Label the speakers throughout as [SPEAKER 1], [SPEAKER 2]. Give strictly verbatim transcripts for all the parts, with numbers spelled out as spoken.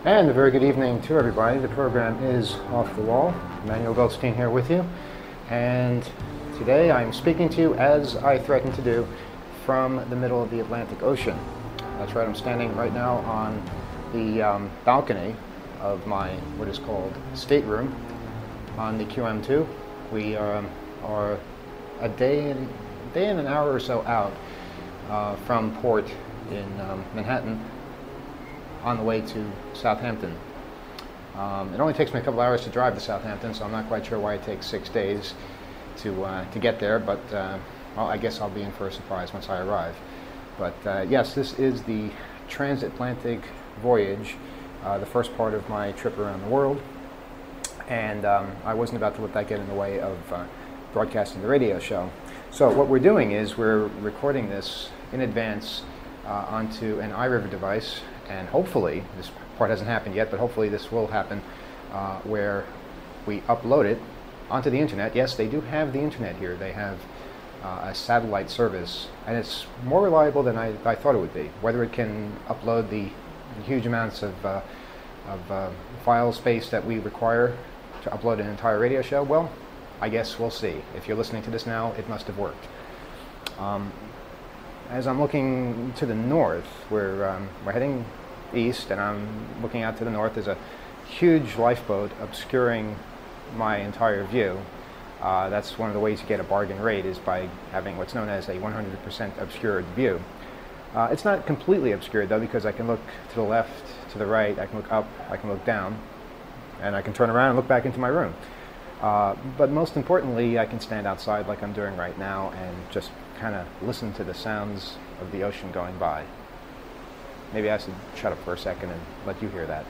[SPEAKER 1] And a very good evening to everybody. The program is Off the Wall. Emmanuel Goldstein here with you. And today I'm speaking to you, as I threatened to do, from the middle of the Atlantic Ocean. That's right, I'm standing right now on the um, balcony of my, what is called, stateroom on the Q M two. We um, are a day and, day and an hour or so out uh, from port in um, Manhattan, on the way to Southampton. Um, it only takes me a couple hours to drive to Southampton, so I'm not quite sure why it takes six days to uh, to get there, but uh, well, I guess I'll be in for a surprise once I arrive. But uh, yes, this is the transatlantic voyage, uh, the first part of my trip around the world, and um, I wasn't about to let that get in the way of uh, broadcasting the radio show. So what we're doing is we're recording this in advance uh, onto an iRiver device, and hopefully, this part hasn't happened yet, but hopefully this will happen, uh, where we upload it onto the internet. Yes, they do have the internet here. They have uh, a satellite service, and it's more reliable than I, I thought it would be. Whether it can upload the, the huge amounts of, uh, of uh, file space that we require to upload an entire radio show, well, I guess we'll see. If you're listening to this now, it must have worked. Um, as I'm looking to the north, we're, um, we're heading east, and I'm looking out to the north. There's a huge lifeboat obscuring my entire view. Uh, that's one of the ways you get a bargain rate, is by having what's known as a one hundred percent obscured view. Uh, it's not completely obscured though, because I can look to the left, to the right, I can look up, I can look down, and I can turn around and look back into my room. Uh, but most importantly, I can stand outside like I'm doing right now and just kind of listen to the sounds of the ocean going by. Maybe I should shut up for a second and let you hear that.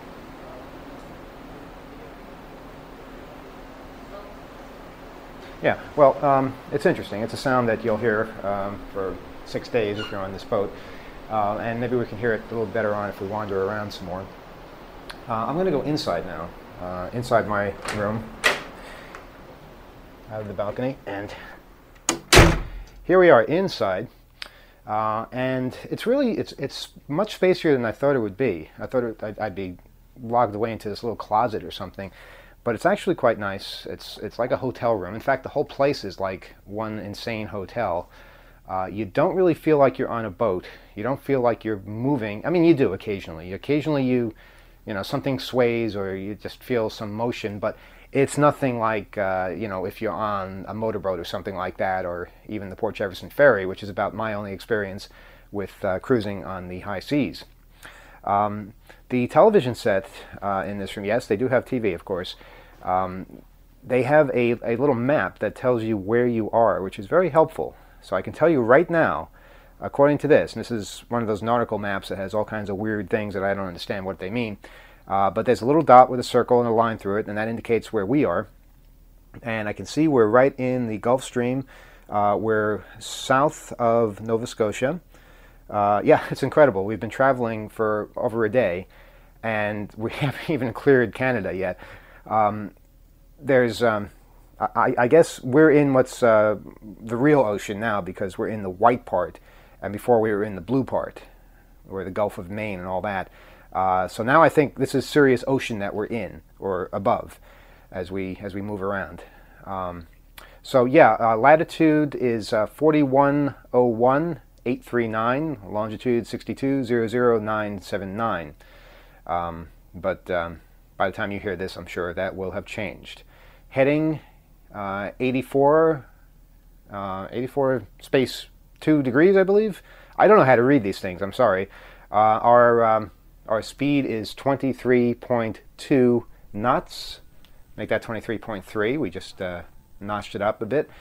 [SPEAKER 1] Yeah, well, um, it's interesting. It's a sound that you'll hear um, for six days if you're on this boat. Uh, and maybe we can hear it a little better on if we wander around some more. Uh, I'm going to go inside now, uh, inside my room, out of the balcony. And here we are inside. Uh, and it's really, it's it's much spacier than I thought it would be. I thought it, I'd, I'd be locked away into this little closet or something, but it's actually quite nice. It's it's like a hotel room. In fact, the whole place is like one insane hotel. Uh, you don't really feel like you're on a boat. You don't feel like you're moving. I mean, you do occasionally. Occasionally you, you know, something sways or you just feel some motion, but it's nothing like, uh, you know, if you're on a motorboat or something like that, or even the Port Jefferson Ferry, which is about my only experience with uh, cruising on the high seas. Um, the television set uh, in this room, yes, they do have T V, of course. Um, they have a, a little map that tells you where you are, which is very helpful. So I can tell you right now, according to this, and this is one of those nautical maps that has all kinds of weird things that I don't understand what they mean. Uh, but there's a little dot with a circle and a line through it, and that indicates where we are. And I can see we're right in the Gulf Stream. Uh, we're south of Nova Scotia. Uh, yeah, it's incredible. We've been traveling for over a day, and we haven't even cleared Canada yet. Um, there's, um, I, I guess we're in what's uh, the real ocean now, because we're in the white part, and before we were in the blue part, or the Gulf of Maine and all that. Uh, so now I think this is serious ocean that we're in, or above, as we as we move around. Um, so yeah, uh, latitude is uh, forty-one oh one eight three nine, longitude sixty-two zero zero nine seven nine. Um, but um, by the time you hear this, I'm sure that will have changed. Heading uh, eighty-four, uh, eighty-four space two degrees, I believe. I don't know how to read these things. I'm sorry. Uh, our um, Our speed is twenty-three point two knots. Make that twenty-three point three. We just uh, notched it up a bit.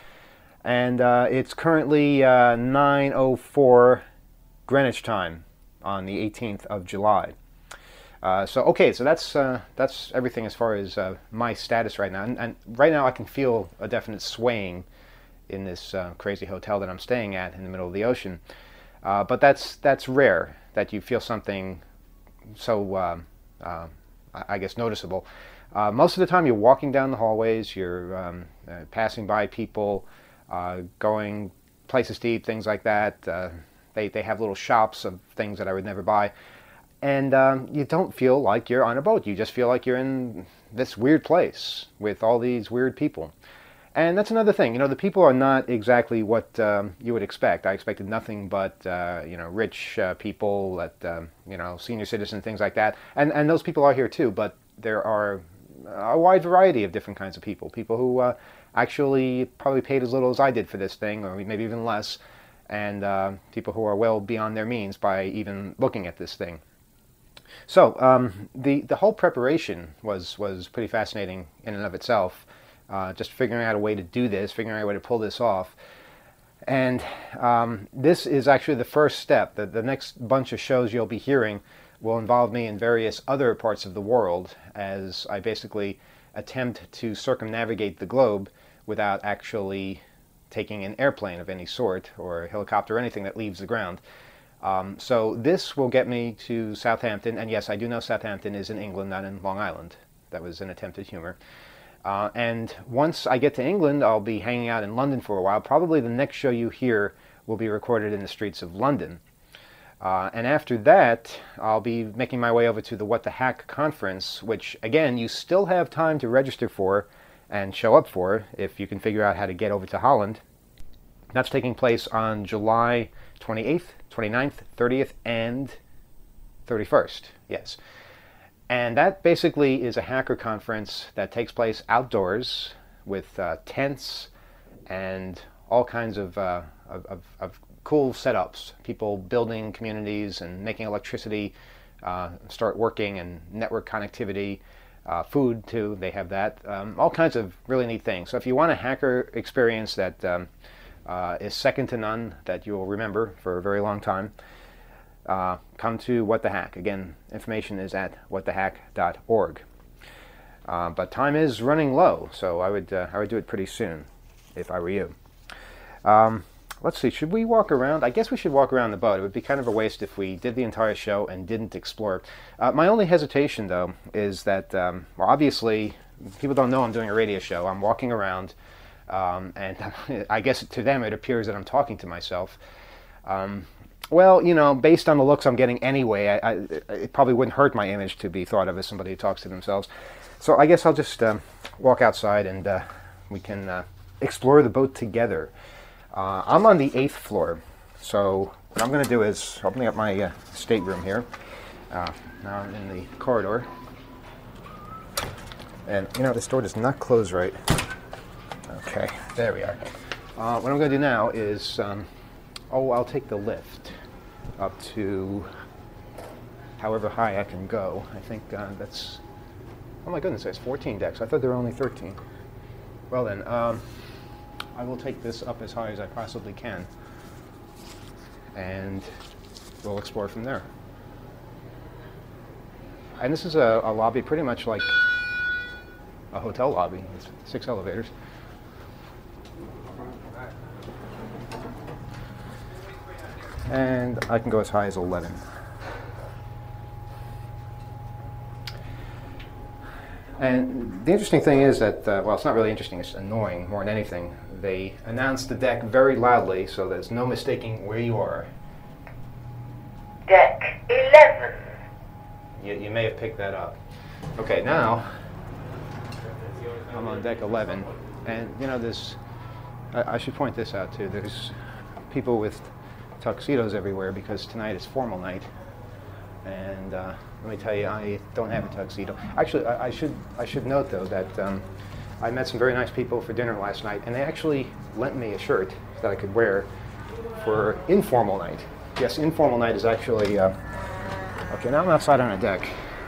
[SPEAKER 1] And uh, it's currently uh, nine oh four Greenwich time on the eighteenth of July. Uh, so okay, so that's uh, that's everything as far as uh, my status right now. And, and right now I can feel a definite swaying in this uh, crazy hotel that I'm staying at in the middle of the ocean. Uh, but that's that's rare that you feel something so, uh, uh, I guess, noticeable. Uh, most of the time you're walking down the hallways, you're um, uh, passing by people, uh, going places to eat, things like that. Uh, they, they have little shops of things that I would never buy. and um, you don't feel like you're on a boat. You just feel like you're in this weird place with all these weird people. And that's another thing. You know, the people are not exactly what um, you would expect. I expected nothing but, uh, you know, rich uh, people, that, um, you know, senior citizens, things like that. And, and those people are here too, but there are a wide variety of different kinds of people. People who uh, actually probably paid as little as I did for this thing, or maybe even less. And uh, people who are well beyond their means by even looking at this thing. So um, the, the whole preparation was, was pretty fascinating in and of itself. Uh, just figuring out a way to do this, figuring out a way to pull this off. And um, this is actually the first step. The, the next bunch of shows you'll be hearing will involve me in various other parts of the world, as I basically attempt to circumnavigate the globe without actually taking an airplane of any sort, or a helicopter, or anything that leaves the ground. Um, so this will get me to Southampton, and yes, I do know Southampton is in England, not in Long Island. That was an attempt at humor. Uh, and once I get to England, I'll be hanging out in London for a while. Probably the next show you hear will be recorded in the streets of London. Uh, and after that, I'll be making my way over to the What the Hack conference, which, again, you still have time to register for and show up for if you can figure out how to get over to Holland. That's taking place on July twenty-eighth, twenty-ninth, thirtieth, and thirty-first. Yes. And that basically is a hacker conference that takes place outdoors with uh, tents and all kinds of, uh, of, of, of cool setups. People building communities and making electricity uh, start working, and network connectivity, uh, food too, they have that. Um, all kinds of really neat things. So if you want a hacker experience that um, uh, is second to none, that you will remember for a very long time, Uh, come to What the Hack. Again, information is at what the hack dot org. Uh, but time is running low, so I would uh, I would do it pretty soon if I were you. Um, let's see, should we walk around? I guess we should walk around the boat. It would be kind of a waste if we did the entire show and didn't explore. Uh, my only hesitation, though, is that, um, well, obviously, people don't know I'm doing a radio show. I'm walking around, um, and I guess to them it appears that I'm talking to myself. Um, Well, you know, based on the looks I'm getting anyway, I, I, it probably wouldn't hurt my image to be thought of as somebody who talks to themselves. So I guess I'll just um, walk outside, and uh, we can uh, explore the boat together. Uh, I'm on the eighth floor, so what I'm going to do is opening up my uh, stateroom here. Uh, now I'm in the corridor. And, you know, this door does not close right. Okay, there we are. Uh, what I'm going to do now is, um, oh, I'll take the lift up to however high I can go. I think uh, that's, oh my goodness, that's fourteen decks. I thought there were only thirteen. Well then, um, I will take this up as high as I possibly can, and we'll explore from there. And this is a, a lobby pretty much like a hotel lobby. It's six elevators. And I can go as high as eleven. And the interesting thing is that, uh, well, it's not really interesting, it's annoying more than anything. They announce the deck very loudly, so there's no mistaking where you are.
[SPEAKER 2] Deck eleven.
[SPEAKER 1] You, you may have picked that up. Okay, now I'm on deck eleven, and you know, there's, I, I should point this out too, there's people with tuxedos everywhere because tonight is formal night, and uh, let me tell you, I don't have a tuxedo. Actually, I, I should I should note though that um, I met some very nice people for dinner last night, and they actually lent me a shirt that I could wear for informal night. Yes, informal night is actually uh, okay. Now I'm outside on a deck,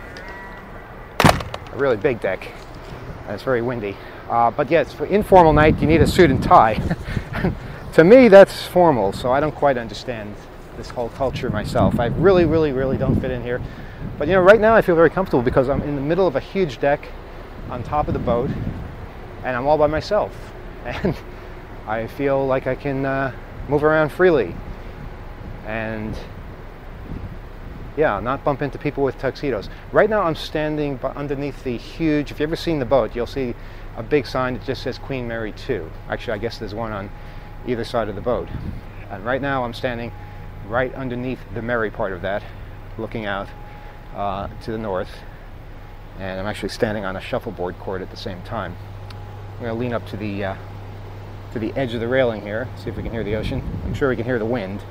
[SPEAKER 1] a really big deck, and it's very windy. Uh, but yes, for informal night, you need a suit and tie. To me, that's formal, so I don't quite understand this whole culture myself. I really, really, really don't fit in here. But you know, right now I feel very comfortable because I'm in the middle of a huge deck on top of the boat, and I'm all by myself. And I feel like I can uh, move around freely. And yeah, not bump into people with tuxedos. Right now I'm standing underneath the huge, if you've ever seen the boat, you'll see a big sign that just says Queen Mary two. Actually, I guess there's one on either side of the boat. And right now I'm standing right underneath the Mary part of that, looking out uh, to the north, and I'm actually standing on a shuffleboard cord at the same time. I'm going to lean up to the uh, to the edge of the railing here, see if we can hear the ocean. I'm sure we can hear the wind.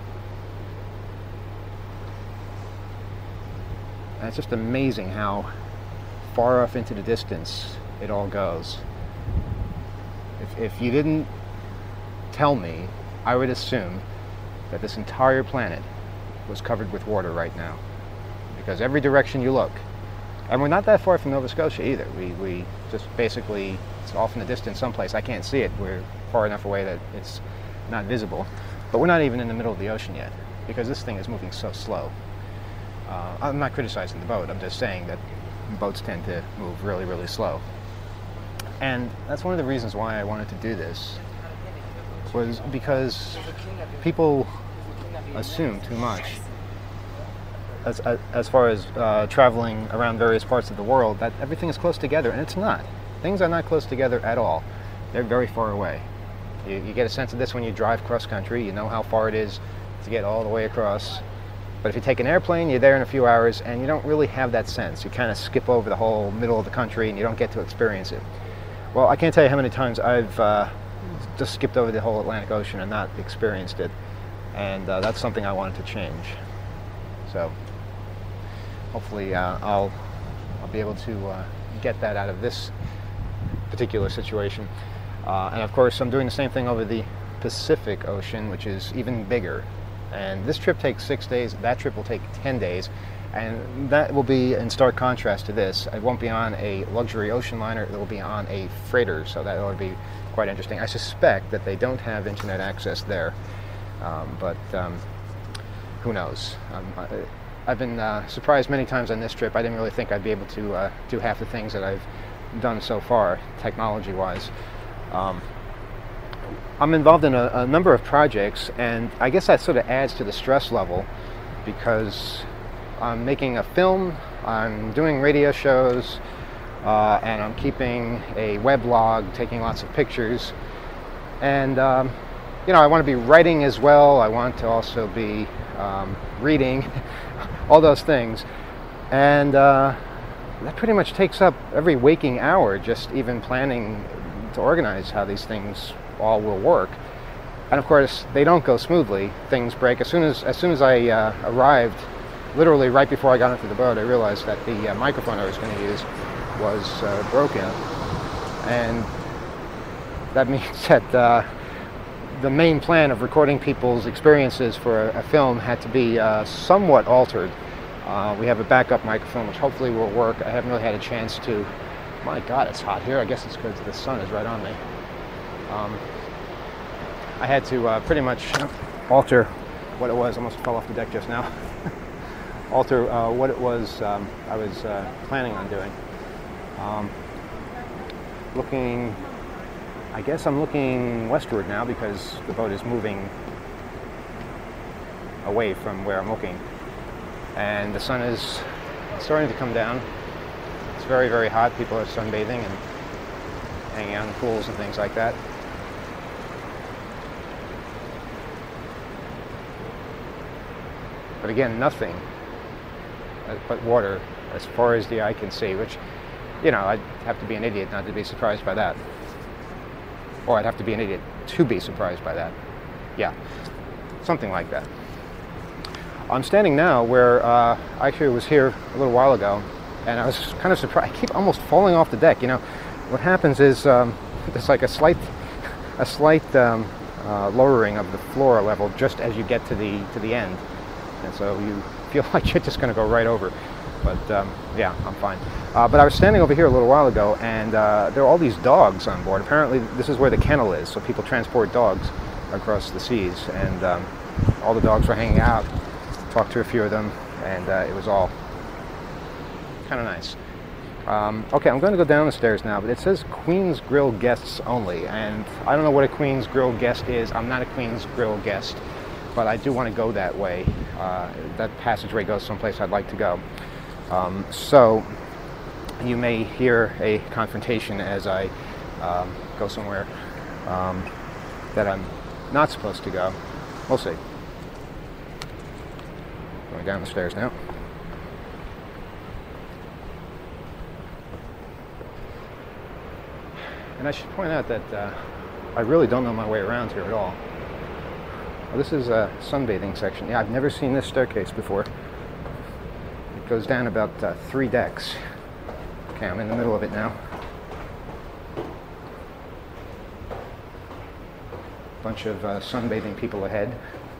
[SPEAKER 1] And it's just amazing how far off into the distance it all goes. If, if you didn't tell me, I would assume that this entire planet was covered with water right now. Because every direction you look, and we're not that far from Nova Scotia either. We, we just basically, it's off in the distance someplace. I can't see it. We're far enough away that it's not visible. But we're not even in the middle of the ocean yet, because this thing is moving so slow. Uh, I'm not criticizing the boat. I'm just saying that boats tend to move really, really slow. And that's one of the reasons why I wanted to do this, was because people assume too much as, as, as far as uh, traveling around various parts of the world, that everything is close together, and it's not. Things are not close together at all. They're very far away. You, you get a sense of this when you drive cross country. You know how far it is to get all the way across. But if you take an airplane, you're there in a few hours, and you don't really have that sense. You kind of skip over the whole middle of the country, and you don't get to experience it. Well, I can't tell you how many times I've uh, just skipped over the whole Atlantic Ocean and not experienced it. And uh, that's something I wanted to change. So hopefully uh, I'll, I'll be able to uh, get that out of this particular situation. Uh, and of course, I'm doing the same thing over the Pacific Ocean, which is even bigger. And this trip takes six days, that trip will take ten days, and that will be in stark contrast to this. It won't be on a luxury ocean liner, it will be on a freighter, so that will be quite interesting. I suspect that they don't have internet access there, um, but um, who knows. Um, I, I've been uh, surprised many times on this trip. I didn't really think I'd be able to uh, do half the things that I've done so far, technology-wise. Um, I'm involved in a, a number of projects, and I guess that sort of adds to the stress level, because I'm making a film, I'm doing radio shows, uh, and I'm keeping a weblog, taking lots of pictures, and um, you know, I want to be writing as well. I want to also be um, reading, all those things, and uh, that pretty much takes up every waking hour, just even planning to organize how these things all will work. And of course, they don't go smoothly. Things break. As soon as as soon as I uh, arrived, literally right before I got into the boat, I realized that the uh, microphone I was going to use was uh, broken, and that means that uh, the main plan of recording people's experiences for a, a film had to be uh, somewhat altered. Uh, we have a backup microphone, which hopefully will work. I haven't really had a chance to. My God, it's hot here. I guess it's because the sun is right on me. Um, I had to uh, pretty much alter what it was. I almost fell off the deck just now. alter uh, what it was um, I was uh, planning on doing. Um, looking, I guess I'm looking westward now because the boat is moving away from where I'm looking. And the sun is starting to come down. It's very, very hot. People are sunbathing and hanging out in pools and things like that. But again, nothing but water as far as the eye can see, which, you know, I'd have to be an idiot not to be surprised by that. Or I'd have to be an idiot to be surprised by that. Yeah, something like that. I'm standing now where uh, I actually was here a little while ago, and I was kind of surprised. I keep almost falling off the deck. You know, what happens is um, there's like a slight, a slight um, uh, lowering of the floor level just as you get to the to the end. And so you feel like you're just going to go right over. But um, yeah, I'm fine. Uh, but I was standing over here a little while ago, and uh, there are all these dogs on board. Apparently this is where the kennel is, so people transport dogs across the seas. And um, all the dogs were hanging out. Talked to a few of them, and uh, it was all kind of nice. Um, okay, I'm going to go down the stairs now, but it says Queen's Grill guests only. And I don't know what a Queen's Grill guest is. I'm not a Queen's Grill guest. But I do want to go that way. Uh, that passageway goes someplace I'd like to go. Um, so you may hear a confrontation as I um, go somewhere um, that I'm not supposed to go. We'll see. Going down the stairs now. And I should point out that uh, I really don't know my way around here at all. Well, this is a sunbathing section. Yeah, I've never seen this staircase before. It goes down about uh, three decks. Okay, I'm in the middle of it now. Bunch of uh, sunbathing people ahead.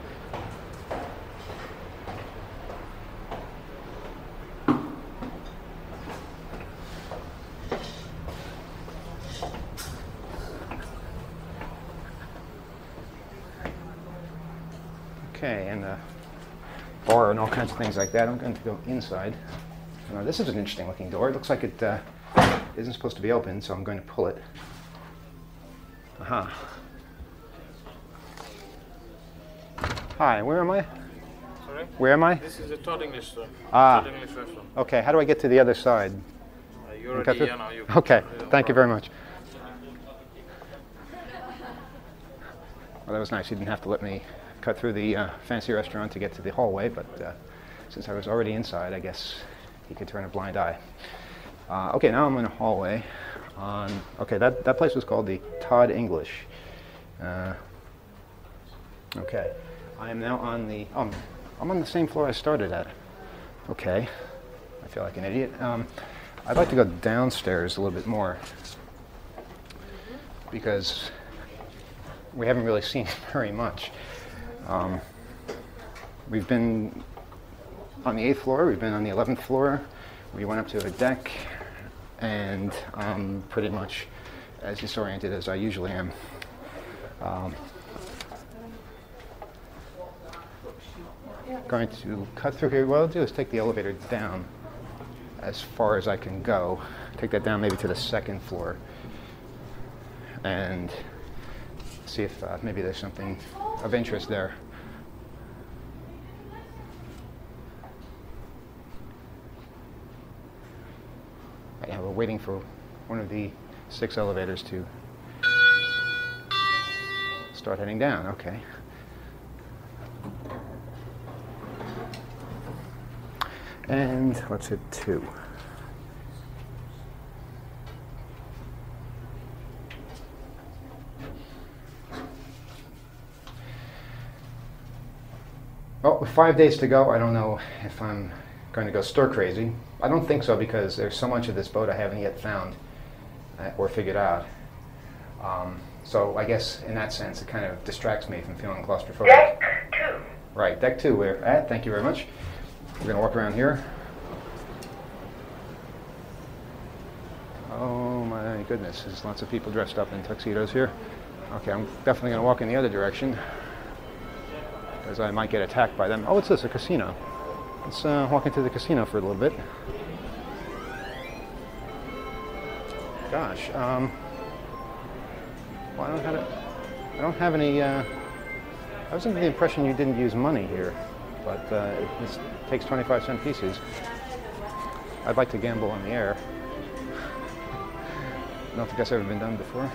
[SPEAKER 1] Okay, and a bar and all kinds of things like that. I'm going to go inside. Now, this is an interesting looking door. It looks like it uh, isn't supposed to be open, so I'm going to pull it. Aha. Hi, where am I?
[SPEAKER 2] Sorry?
[SPEAKER 1] Where am I?
[SPEAKER 2] This is the Todd English room.
[SPEAKER 1] Ah.
[SPEAKER 2] Todd English restaurant.
[SPEAKER 1] Okay, how do I get to the other side?
[SPEAKER 2] Uh, you already,
[SPEAKER 1] to...
[SPEAKER 2] yeah, no, you
[SPEAKER 1] Okay,
[SPEAKER 2] yeah,
[SPEAKER 1] thank you very much. Well, that was nice. You didn't have to let me cut through the uh, fancy restaurant to get to the hallway, but uh, since I was already inside, I guess he could turn a blind eye. Uh, okay, now I'm in a hallway. On okay, that that place was called the Todd English. Uh, okay, I am now on the. Oh, I'm on the same floor I started at. Okay, I feel like an idiot. Um, I'd like to go downstairs a little bit more because we haven't really seen very much. Um, we've been on the eighth floor, we've been on the eleventh floor, we went up to a deck, and I'm pretty much as disoriented as I usually am. Um, going to cut through here. What I'll do is take the elevator down as far as I can go, take that down maybe to the second floor, and see if uh, maybe there's something of interest there. Yeah, we're waiting for one of the six elevators to start heading down. Okay. And let's hit two. Well, with five days to go, I don't know if I'm going to go stir crazy. I don't think so because there's so much of this boat I haven't yet found uh, or figured out. Um, so I guess in that sense, it kind of distracts me from feeling claustrophobic.
[SPEAKER 3] Deck two.
[SPEAKER 1] Right, deck two we're at. Thank you very much. We're going to walk around here. Oh my goodness, there's lots of people dressed up in tuxedos here. Okay, I'm definitely going to walk in the other direction, because I might get attacked by them. Oh, what's this? A casino. Let's uh, walk into the casino for a little bit. Gosh, um, well, I don't have it. I don't have any. Uh, I was under the impression you didn't use money here, but uh, it, it takes twenty-five cent pieces. I'd like to gamble on the air. I don't think that's ever been done before.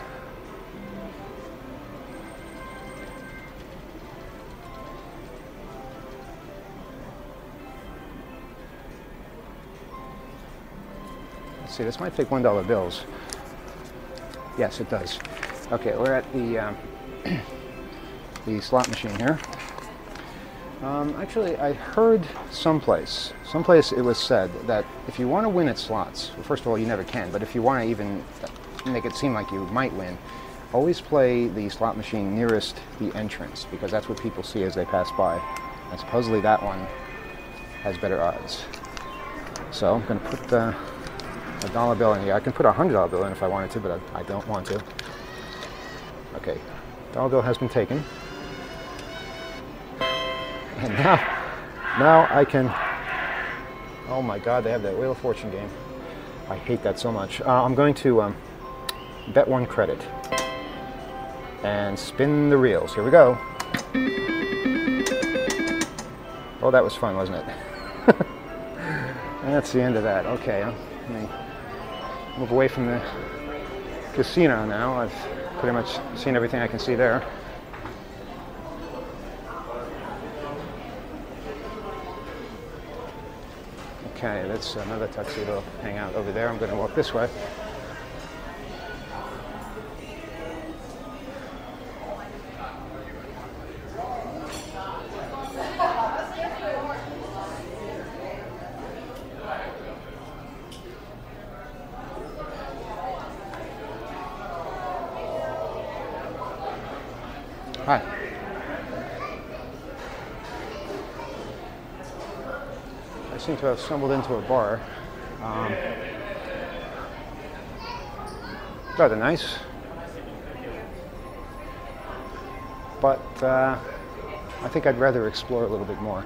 [SPEAKER 1] See, this might take one dollar bills. Yes, it does. Okay, we're at the um, the slot machine here. Um, actually, I heard someplace, someplace it was said that if you want to win at slots, well, first of all, you never can, but if you want to even make it seem like you might win, always play the slot machine nearest the entrance, because that's what people see as they pass by. And supposedly that one has better odds. So I'm going to put the a dollar bill in here. I can put a hundred dollar bill in if I wanted to, but I, I don't want to. Okay, dollar bill has been taken, and now, now I can. Oh my God, they have that Wheel of Fortune game. I hate that so much. Uh, I'm going to um, bet one credit and spin the reels. Here we go. Oh, that was fun, wasn't it? That's the end of that. Okay, let me move away from the casino now. I've pretty much seen everything I can see there. Okay, that's another tuxedo hangout over there. I'm going to walk this way. Hi. I seem to have stumbled into a bar. Um, rather nice. But uh, I think I'd rather explore a little bit more.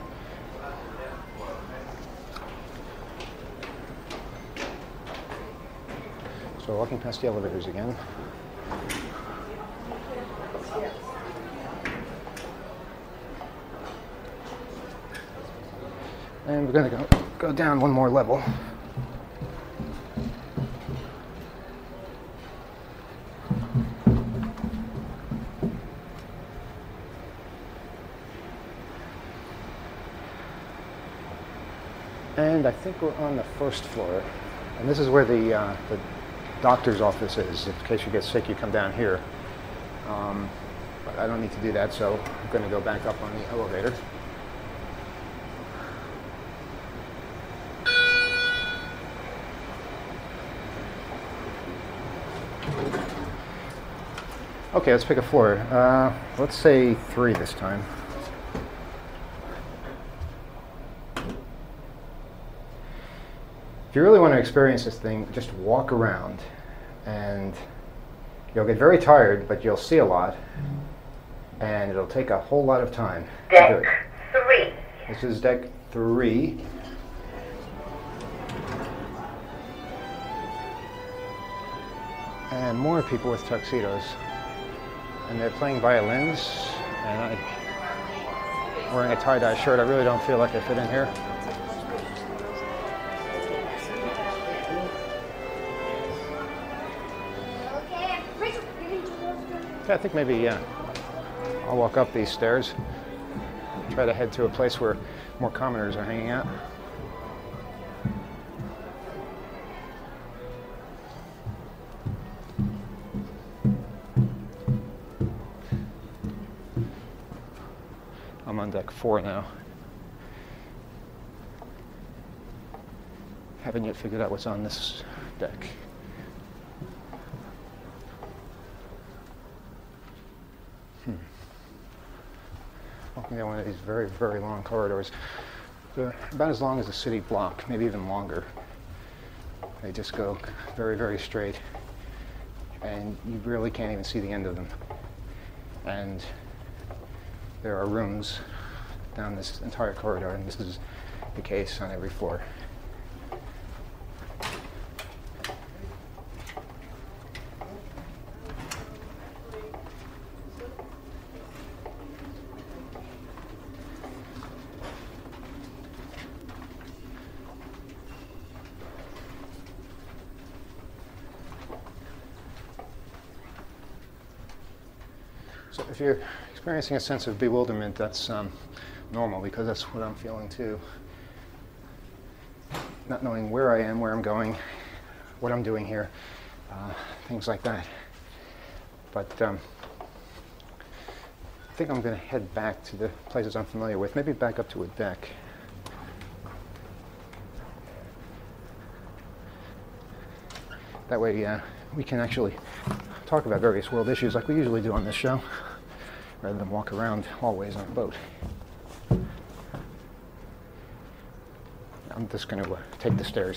[SPEAKER 1] So walking past the elevators again. And we're going to go, go down one more level. And I think we're on the first floor. And this is where the, uh, the doctor's office is. In case you get sick, you come down here. Um, but I don't need to do that, so I'm going to go back up on the elevator. Okay, let's pick a floor. Uh, let's say three this time. If you really want to experience this thing, just walk around, and you'll get very tired, but you'll see a lot, and it'll take a whole lot of time to do it.
[SPEAKER 3] Deck three.
[SPEAKER 1] This is deck three. And more people with tuxedos. And they're playing violins, and I'm wearing a tie-dye shirt. I really don't feel like I fit in here. Yeah, I think maybe yeah, I'll walk up these stairs, try to head to a place where more commoners are hanging out. I'm on deck four now. Haven't yet figured out what's on this deck. Hmm. Walking down one of these very, very long corridors. They're about as long as a city block, maybe even longer. They just go very, very straight, and you really can't even see the end of them. And there are rooms down this entire corridor, and this is the case on every floor. So if you're experiencing a sense of bewilderment, that's um, normal, because that's what I'm feeling too. Not knowing where I am, where I'm going, what I'm doing here, uh, things like that. But um, I think I'm going to head back to the places I'm familiar with, maybe back up to a deck. That way uh, we can actually talk about various world issues like we usually do on this show, rather than walk around hallways on a boat. I'm just going to uh, take the stairs.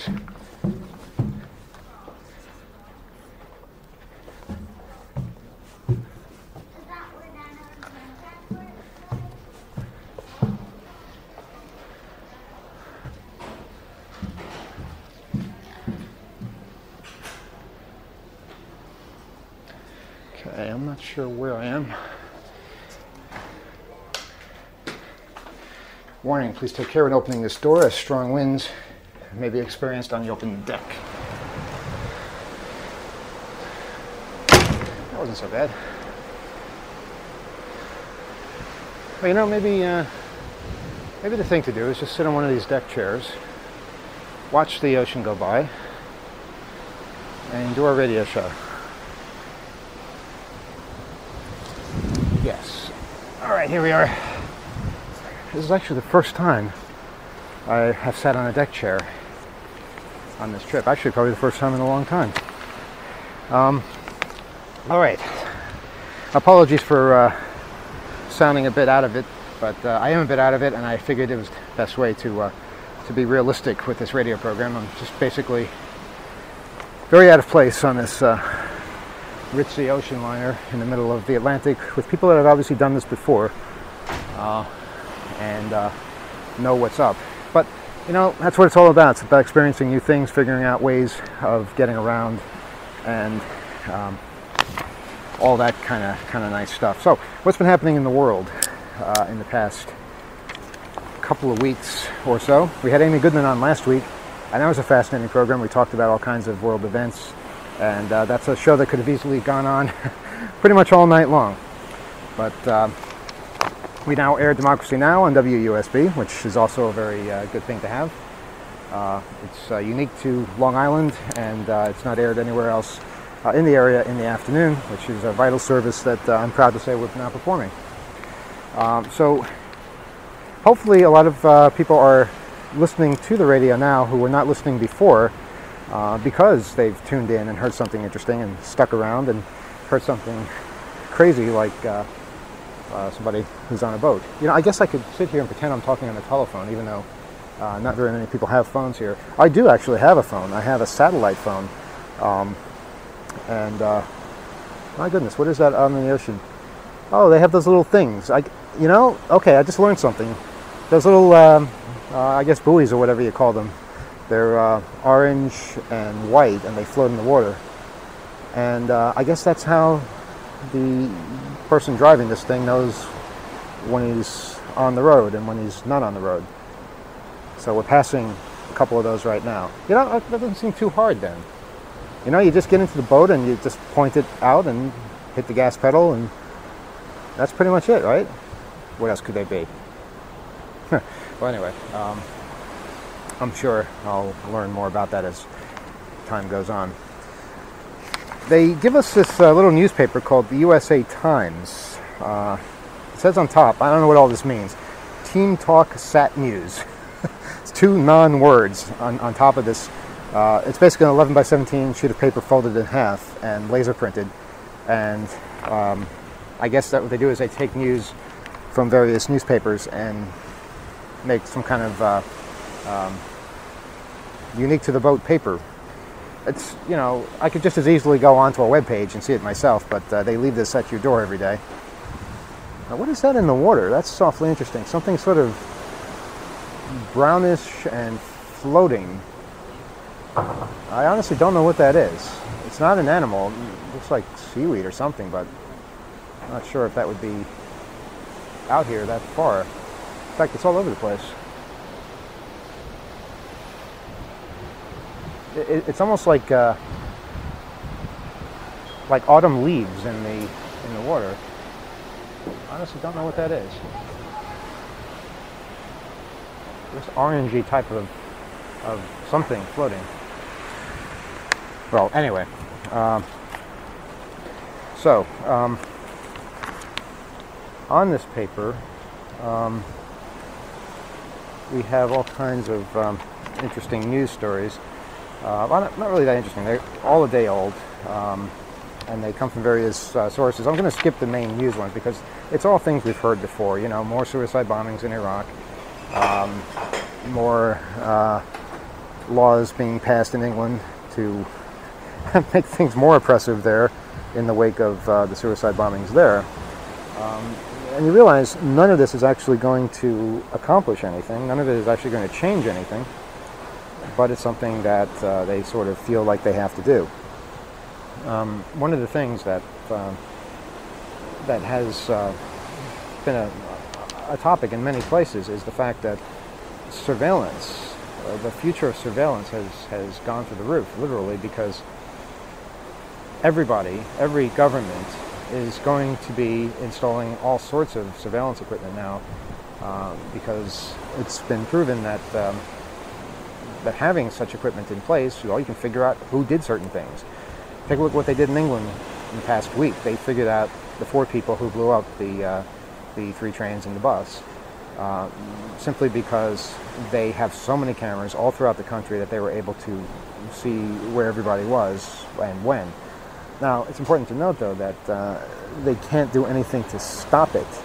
[SPEAKER 1] Okay, I'm not sure where I am. Warning, please take care when opening this door, as strong winds may be experienced on the open deck. That wasn't so bad. Well, you know, maybe, uh, maybe the thing to do is just sit on one of these deck chairs, watch the ocean go by, and do our radio show. Yes. All right, here we are. This is actually the first time I have sat on a deck chair on this trip. Actually, probably the first time in a long time. Um, all right. Apologies for uh, sounding a bit out of it, but uh, I am a bit out of it, and I figured it was the best way to uh, to be realistic with this radio program. I'm just basically very out of place on this uh, ritzy ocean liner in the middle of the Atlantic with people that have obviously done this before uh, and uh, know what's up. But, you know, that's what it's all about. It's about experiencing new things, figuring out ways of getting around, and um, all that kind of kind of nice stuff. So, what's been happening in the world uh, in the past couple of weeks or so? We had Amy Goodman on last week, and that was a fascinating program. We talked about all kinds of world events, and uh, that's a show that could have easily gone on pretty much all night long. But uh, we now air Democracy Now! On W U S B, which is also a very uh, good thing to have. Uh, it's uh, unique to Long Island, and uh, it's not aired anywhere else uh, in the area in the afternoon, which is a vital service that uh, I'm proud to say we're now performing. Um, so hopefully a lot of uh, people are listening to the radio now who were not listening before, uh, because they've tuned in and heard something interesting and stuck around and heard something crazy like uh, uh, somebody who's on a boat. You know, I guess I could sit here and pretend I'm talking on the telephone, even though uh, not very many people have phones here. I do actually have a phone. I have a satellite phone. Um, and, uh, my goodness, what is that out in the ocean? Oh, they have those little things. I, you know, okay, I just learned something. Those little, um, uh, I guess buoys or whatever you call them. They're uh, orange and white, and they float in the water. And uh, I guess that's how the person driving this thing knows when he's on the road and when he's not on the road. So we're passing a couple of those right now. You know, that doesn't seem too hard then. You know, you just get into the boat and you just point it out and hit the gas pedal, and that's pretty much it, right? What else could they be? Well, anyway, um, I'm sure I'll learn more about that as time goes on. They give us this uh, little newspaper called the U S A Times. Uh, it says on top, I don't know what all this means, Team Talk Sat News. It's two non-words on, on top of this. Uh, it's basically an eleven by seventeen sheet of paper folded in half and laser printed. And um, I guess that what they do is they take news from various newspapers and make some kind of uh, um, unique to the boat paper. It's, you know, I could just as easily go onto a web page and see it myself, but uh, they leave this at your door every day. Now, what is that in the water? That's awfully interesting. Something sort of brownish and floating. I honestly don't know what that is. It's not an animal. It looks like seaweed or something, but I'm not sure if that would be out here that far. In fact, it's all over the place. It, it's almost like uh, like autumn leaves in the in the water. I honestly don't know what that is. This orangey type of of something floating. Well, anyway, um, so um, on this paper, um, we have all kinds of um, interesting news stories. Uh, well, not, not really that interesting. They're all a day old, um, and they come from various uh, sources. I'm going to skip the main news ones because it's all things we've heard before. You know, more suicide bombings in Iraq, um, more uh, laws being passed in England to make things more oppressive there in the wake of uh, the suicide bombings there. Um, and you realize none of this is actually going to accomplish anything. None of it is actually going to change anything. But it's something that uh, they sort of feel like they have to do. Um, one of the things that uh, that has uh, been a, a topic in many places is the fact that surveillance, uh, the future of surveillance has, has gone through the roof, literally, because everybody, every government is going to be installing all sorts of surveillance equipment now, uh, because it's been proven that um, that having such equipment in place, well, you can figure out who did certain things. Take a look at what they did in England in the past week. They figured out the four people who blew up the uh, the three trains and the bus, uh, simply because they have so many cameras all throughout the country that they were able to see where everybody was and when. Now, it's important to note, though, that uh, they can't do anything to stop it.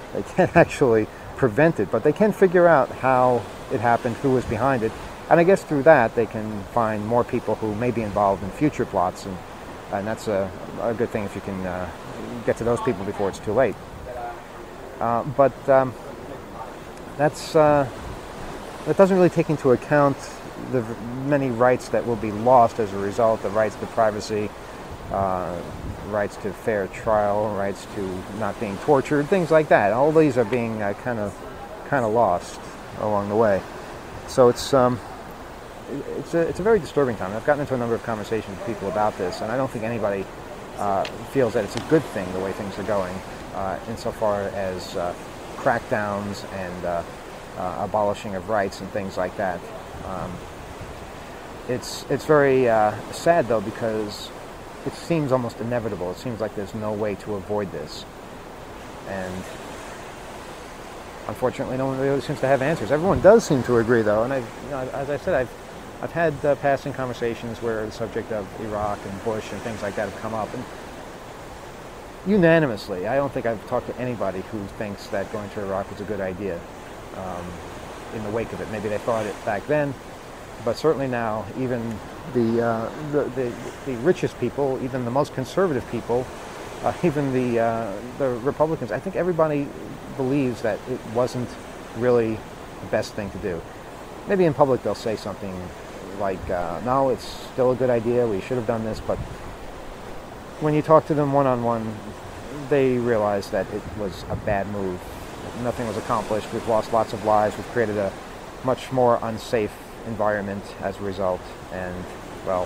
[SPEAKER 1] They can't actually prevent it, but they can figure out how it happened, who was behind it, and I guess through that they can find more people who may be involved in future plots, and, and that's a, a good thing if you can uh, get to those people before it's too late. Uh, but um, that's uh, that doesn't really take into account the many rights that will be lost as a result, the rights to privacy, uh, rights to fair trial, rights to not being tortured, things like that. All these are being uh, kind of kind of lost along the way. So it's um, it's a it's a very disturbing time. I've gotten into a number of conversations with people about this, and I don't think anybody uh, feels that it's a good thing the way things are going, uh, insofar as uh, crackdowns and uh, uh, abolishing of rights and things like that. Um, it's it's very uh, sad though, because it seems almost inevitable. It seems like there's no way to avoid this, and unfortunately, no one really seems to have answers. Everyone does seem to agree, though, and I, you know, as I said, I've I've had uh, passing conversations where the subject of Iraq and Bush and things like that have come up, and unanimously, I don't think I've talked to anybody who thinks that going to Iraq was a good idea. Um, in the wake of it, maybe they thought it back then, but certainly now, even the uh, the, the the richest people, even the most conservative people, uh, even the uh, the Republicans, I think everybody believes that it wasn't really the best thing to do. Maybe in public they'll say something like, uh, no, it's still a good idea, we should have done this, but when you talk to them one-on-one, they realize that it was a bad move. Nothing was accomplished. We've lost lots of lives. We've created a much more unsafe environment as a result, and, well,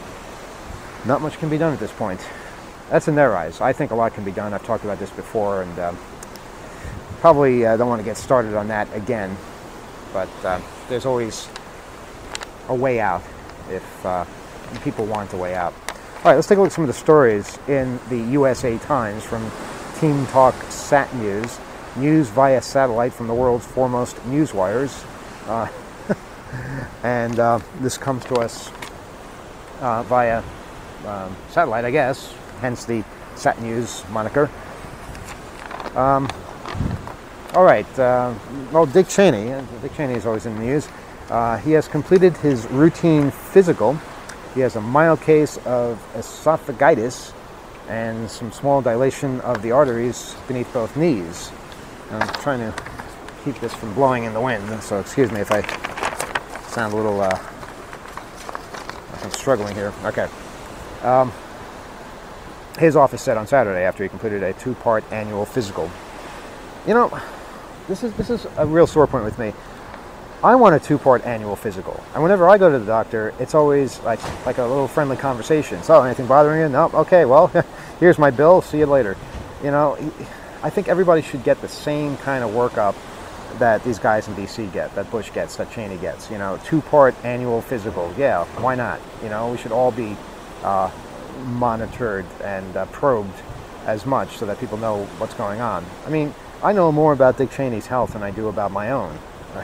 [SPEAKER 1] not much can be done at this point. That's in their eyes. I think a lot can be done. I've talked about this before, and um, probably uh, don't want to get started on that again, but uh, there's always a way out if uh, people want a way out. All right, let's take a look at some of the stories in the U S A Times from Team Talk Sat News, news via satellite from the world's foremost newswires. Uh, and uh, this comes to us uh, via um, satellite, I guess, hence the Sat News moniker. Um, all right, uh, well, Dick Cheney, Dick Cheney is always in the news. Uh, he has completed his routine physical. He has a mild case of esophagitis and some small dilation of the arteries beneath both knees. I'm trying to keep this from blowing in the wind, so excuse me if I sound a little, uh, like I'm struggling here. Okay. Um, his office said on Saturday, after he completed a two-part annual physical. You know, this is this is a real sore point with me. I want a two-part annual physical, and whenever I go to the doctor, it's always like like a little friendly conversation. So, anything bothering you? No? Okay, well, here's my bill. See you later. You know, I think everybody should get the same kind of workup that these guys in D C get, that Bush gets, that Cheney gets. You know, two-part annual physical. Yeah, why not? You know, we should all be uh, monitored and uh, probed as much so that people know what's going on. I mean, I know more about Dick Cheney's health than I do about my own.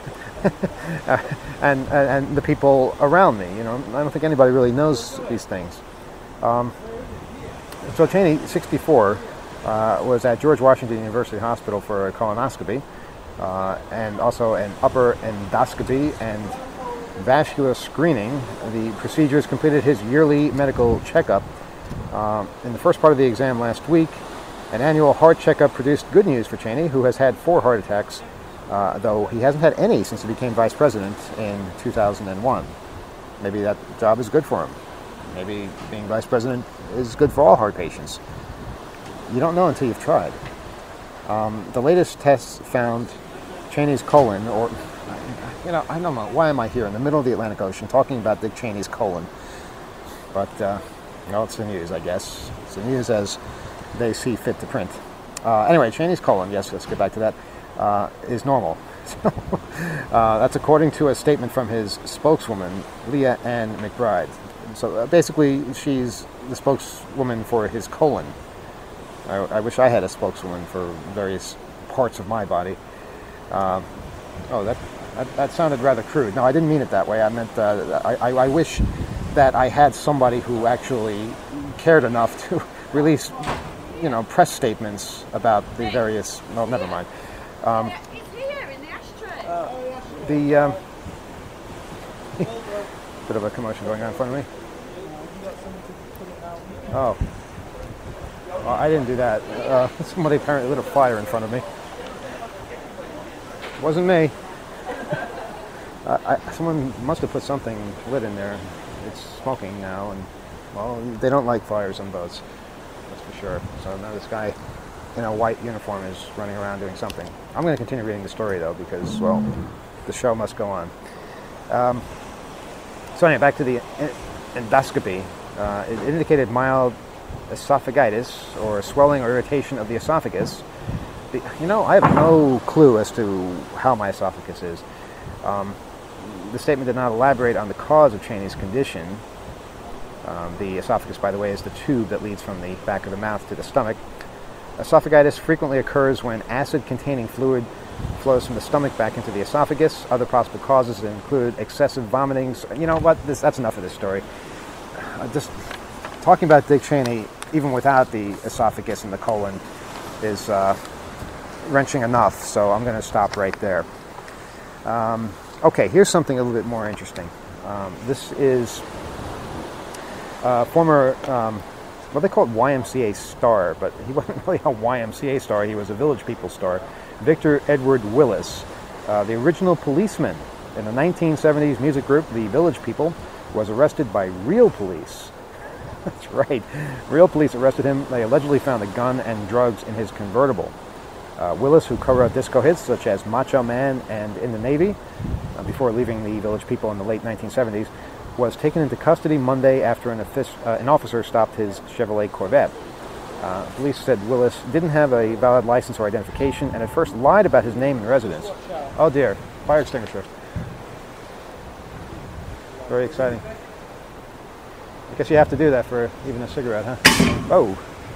[SPEAKER 1] and, and and the people around me, you know, I don't think anybody really knows these things. Um, so Cheney, sixty-four, uh, was at George Washington University Hospital for a colonoscopy, uh, and also an upper endoscopy and vascular screening. The procedures completed his yearly medical checkup. Um, in the first part of the exam last week, an annual heart checkup produced good news for Cheney, who has had four heart attacks. Uh, though he hasn't had any since he became vice president in two thousand one. Maybe that job is good for him. Maybe being vice president is good for all heart patients. You don't know until you've tried. Um, the latest tests found Cheney's colon, or, you know, I don't know, why am I here in the middle of the Atlantic Ocean talking about Dick Cheney's colon? But, uh, you know, it's the news, I guess. It's the news as they see fit to print. Uh, anyway, Cheney's colon, yes, let's get back to that. Uh, is normal. So, uh, that's according to a statement from his spokeswoman, Leah Ann McBride. So uh, basically, she's the spokeswoman for his colon. I, I wish I had a spokeswoman for various parts of my body. Uh, oh, that, that that sounded rather crude. No, I didn't mean it that way. I meant uh, I, I, I wish that I had somebody who actually cared enough to release, you know, press statements about the various. Well, never mind. Um,
[SPEAKER 3] Yeah, it's here in the ashtray.
[SPEAKER 1] the um, bit of a commotion going on in front of me. Oh, well, I didn't do that. Uh, somebody apparently lit a fire in front of me. Wasn't me. Uh, I, someone must have put something lit in there. It's smoking now, and well, they don't like fires on boats. That's for sure. So now this guy in a white uniform is running around doing something. I'm going to continue reading the story though, because well, the show must go on. Um, so anyway, back to the endoscopy. Uh, it indicated mild esophagitis, or swelling or irritation of the esophagus. The, you know, I have no clue as to how my esophagus is. Um, the statement did not elaborate on the cause of Cheney's condition. Um, the esophagus, by the way, is the tube that leads from the back of the mouth to the stomach. Esophagitis frequently occurs when acid-containing fluid flows from the stomach back into the esophagus. Other possible causes include excessive vomitings. You know what? This, that's enough of this story. Uh, just talking about Dick Cheney, even without the esophagus and the colon, is uh, wrenching enough. So I'm going to stop right there. Um, okay, here's something a little bit more interesting. Um, this is uh, former, um, what they call it, Y M C A star, but he wasn't really a Y M C A star. He was a Village People star. Victor Edward Willis, uh, the original policeman in the nineteen seventies music group, the Village People, was arrested by real police. That's right. Real police arrested him. They allegedly found a gun and drugs in his convertible. Uh, Willis, who co-wrote disco hits such as Macho Man and In the Navy, uh, before leaving the Village People in the late nineteen seventies, was taken into custody Monday after an, offic- uh, an officer stopped his Chevrolet Corvette. Uh, police said Willis didn't have a valid license or identification and at first lied about his name and residence. Oh dear, fire extinguisher. Very exciting. I guess you have to do that for even a cigarette, huh? Oh.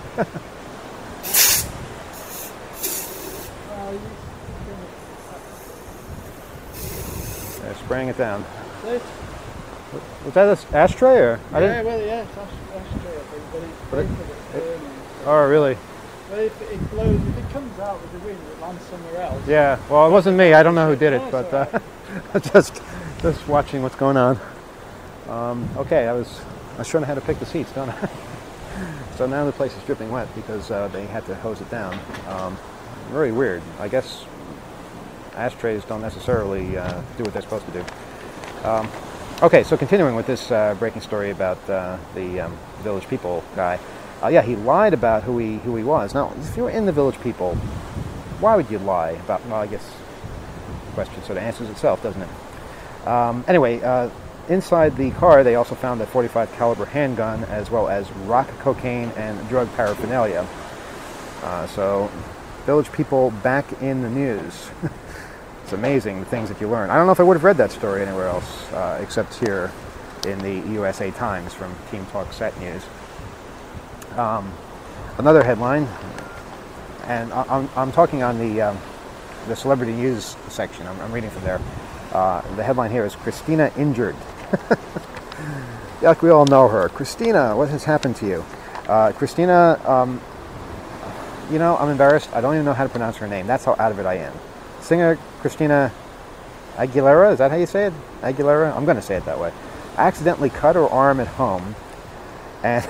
[SPEAKER 1] They're spraying it down. Was that an ashtray or? I
[SPEAKER 4] Yeah,
[SPEAKER 1] didn't...
[SPEAKER 4] well, yeah, it's ash- ashtray, I think, but it's
[SPEAKER 1] But it-
[SPEAKER 4] both of it's burning.
[SPEAKER 1] Oh, really?
[SPEAKER 4] But if it blows, if it comes out with the wind, it lands somewhere else.
[SPEAKER 1] Yeah. Well, it wasn't me. I don't know who did it,
[SPEAKER 4] No,
[SPEAKER 1] but
[SPEAKER 4] it's
[SPEAKER 1] uh, just just watching what's going on. Um, okay, I was I was showing how to pick the seats, don't I? So now the place is dripping wet because uh, they had to hose it down. Um, very weird. I guess ashtrays don't necessarily uh, do what they're supposed to do. Um, okay, so continuing with this uh, breaking story about uh, the um, Village People guy. Uh, yeah, he lied about who he who he was. Now, if you were in the Village People, why would you lie about? Well, I guess the question sort of answers itself, doesn't it? Um, anyway, uh, inside the car, they also found a forty-five caliber handgun, as well as rock cocaine and drug paraphernalia. Uh, so, Village People back in the news. It's amazing the things that you learn. I don't know if I would have read that story anywhere else, uh, except here in the U S A Times from Team Talk Set News. Um, another headline, and I, I'm, I'm talking on the um, the celebrity news section. I'm, I'm reading from there. Uh, the headline here is Christina injured. Like we all know her. Christina, what has happened to you? Uh, Christina, um, you know, I'm embarrassed. I don't even know how to pronounce her name. That's how out of it I am. Singer Christina Aguilera, is that how you say it? Aguilera? I'm going to say it that way. Accidentally cut her arm at home, and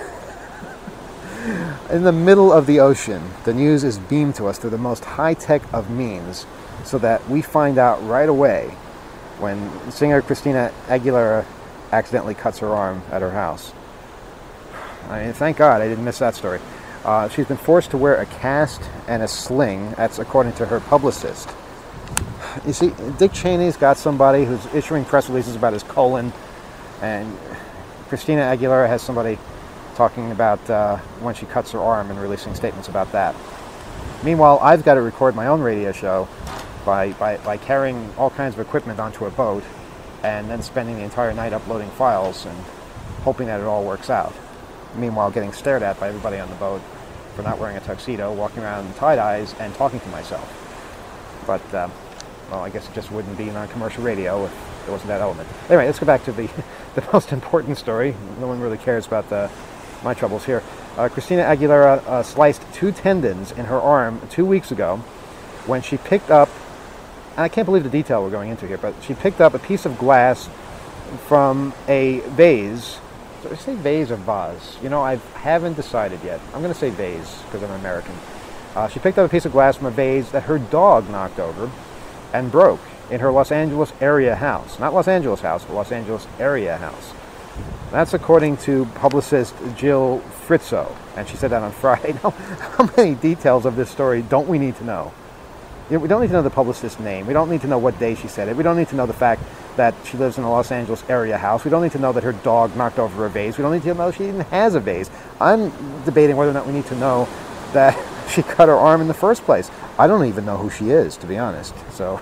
[SPEAKER 1] in the middle of the ocean, the news is beamed to us through the most high-tech of means, so that we find out right away when singer Christina Aguilera accidentally cuts her arm at her house. I mean, thank God I didn't miss that story. Uh, she's been forced to wear a cast and a sling. That's according to her publicist. You see, Dick Cheney's got somebody who's issuing press releases about his colon, and Christina Aguilera has somebody talking about uh, when she cuts her arm and releasing statements about that. Meanwhile, I've got to record my own radio show by, by, by carrying all kinds of equipment onto a boat and then spending the entire night uploading files and hoping that it all works out. Meanwhile, getting stared at by everybody on the boat for not wearing a tuxedo, walking around in tie-dyes, and talking to myself. But, uh, well, I guess it just wouldn't be non-commercial radio if there wasn't that element. Anyway, let's go back to the, the most important story. No one really cares about the, my troubles here. Uh, Christina Aguilera uh, sliced two tendons in her arm two weeks ago when she picked up, and I can't believe the detail we're going into here, but she picked up a piece of glass from a vase. So I say vase or vase? You know, I haven't decided yet. I'm going to say vase because I'm American. Uh, she picked up a piece of glass from a vase that her dog knocked over and broke in her Los Angeles area house. Not Los Angeles house, but Los Angeles area house. That's according to publicist Jill Fritzo. And she said that on Friday. Now, how many details of this story don't we need to know? You know, we don't need to know the publicist's name. We don't need to know what day she said it. We don't need to know the fact that she lives in a Los Angeles area house. We don't need to know that her dog knocked over a vase. We don't need to know she even has a vase. I'm debating whether or not we need to know that she cut her arm in the first place. I don't even know who she is, to be honest. So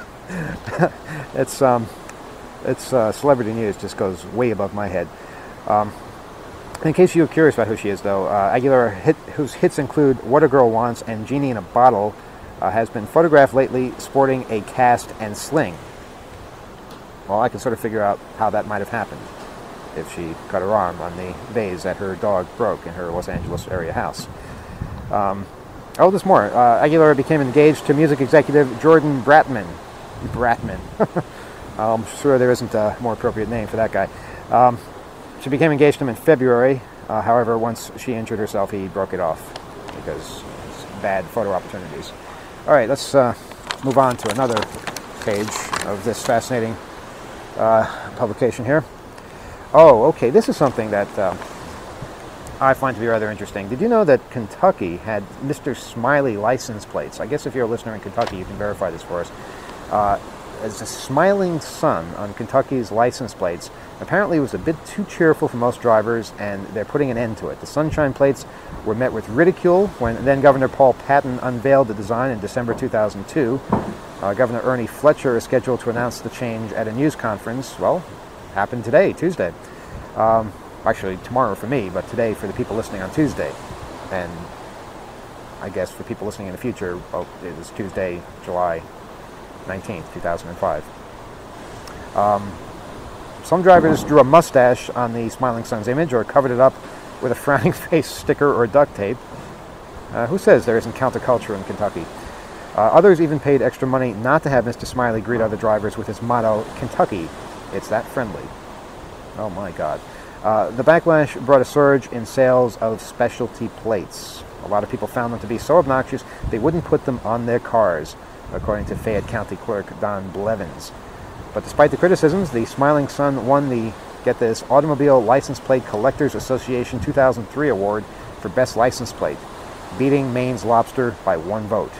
[SPEAKER 1] it's um, it's uh, celebrity news just goes way above my head. Um, in case you're curious about who she is, though, uh, Aguilera, hit, whose hits include "What a Girl Wants" and "Genie in a Bottle," uh, has been photographed lately sporting a cast and sling. Well, I can sort of figure out how that might have happened if she cut her arm on the vase that her dog broke in her Los Angeles area house. Um, oh, there's more. Uh, Aguilera became engaged to music executive Jordan Bratman. Bratman. I'm sure there isn't a more appropriate name for that guy. Um, she became engaged to him in February. Uh, however, once she injured herself, he broke it off because it's bad photo opportunities. All right, let's uh, move on to another page of this fascinating uh, publication here. Oh, okay, this is something that uh, I find to be rather interesting. Did you know that Kentucky had Mister Smiley license plates? I guess if you're a listener in Kentucky, you can verify this for us. Uh, as a smiling sun on Kentucky's license plates, apparently it was a bit too cheerful for most drivers, and they're putting an end to it. The sunshine plates were met with ridicule when then Governor Paul Patton unveiled the design in December two thousand two. Uh, Governor Ernie Fletcher is scheduled to announce the change at a news conference. Well, happened today, Tuesday. Um, actually, tomorrow for me, but today for the people listening on Tuesday. And I guess for people listening in the future, well, it was Tuesday, July nineteenth, two thousand five. Um, some drivers drew a mustache on the Smiling Sun's image or covered it up with a frowning face sticker or duct tape. Uh, who says there isn't counterculture in Kentucky? Uh, others even paid extra money not to have Mister Smiley greet other drivers with his motto, "Kentucky, it's that friendly." Oh my God. Uh, the backlash brought a surge in sales of specialty plates. A lot of people found them to be so obnoxious they wouldn't put them on their cars, according to Fayette County Clerk Don Blevins. But despite the criticisms, the Smiling Sun won the, get this, Automobile License Plate Collectors Association two thousand three award for Best License Plate, beating Maine's Lobster by one vote.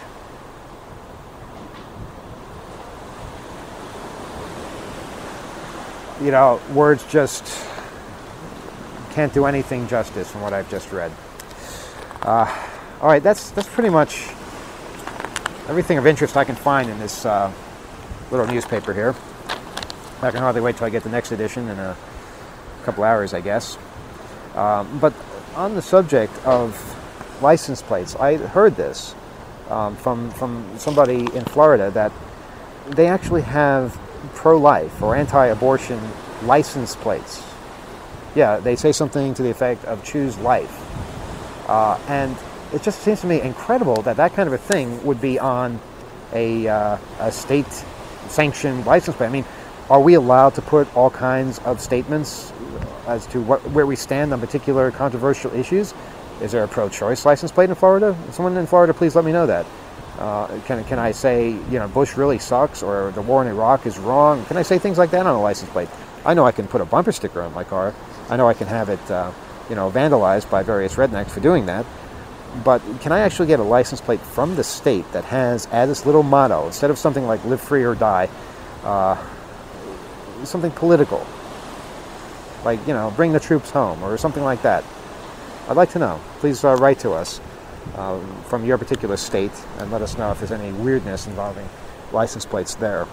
[SPEAKER 1] You know, words just can't do anything justice from what I've just read. Uh, all right, that's that's pretty much everything of interest I can find in this uh, little newspaper here. I can hardly wait till I get the next edition in a couple hours, I guess. Um, but on the subject of license plates, I heard this um, from from somebody in Florida that they actually have pro-life or anti-abortion license plates. Yeah, they say something to the effect of "choose life," uh, and it just seems to me incredible that that kind of a thing would be on a, uh, a state-sanctioned license plate. I mean, are we allowed to put all kinds of statements as to what, where we stand on particular controversial issues? Is there a pro-choice license plate in Florida? Someone in Florida, please let me know that. Uh, can can I say, you know, Bush really sucks, or the war in Iraq is wrong? Can I say things like that on a license plate? I know I can put a bumper sticker on my car. I know I can have it, uh, you know, vandalized by various rednecks for doing that. But can I actually get a license plate from the state that has, as its little motto, instead of something like "live free or die," uh, something political, like, you know, "bring the troops home" or something like that? I'd like to know. Please uh, write to us uh, from your particular state and let us know if there's any weirdness involving license plates there.